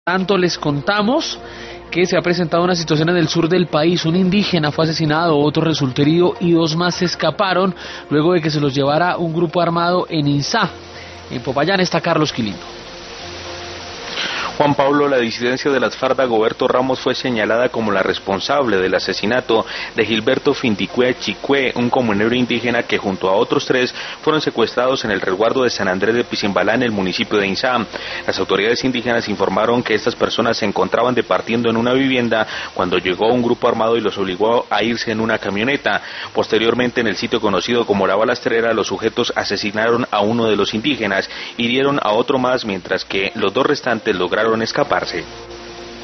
Tanto les contamos que se ha presentado una situación en el sur del país. Un indígena fue asesinado, otro resultó herido y dos más se escaparon luego de que se los llevara un grupo armado en Insá. En Popayán está Carlos Quilino. Juan Pablo, la disidencia de las FARC de Dagoberto Ramos fue señalada como la responsable del asesinato de Gilberto Finticue Chicue, un comunero indígena que junto a otros 3 fueron secuestrados en el resguardo de San Andrés de Picimbalá en el municipio de Insá. Las autoridades indígenas informaron que estas personas se encontraban departiendo en una vivienda cuando llegó un grupo armado y los obligó a irse en una camioneta. Posteriormente, en el sitio conocido como La Balastrera, los sujetos asesinaron a uno de los indígenas, hirieron a otro más, mientras que los 2 restantes lograron escaparse.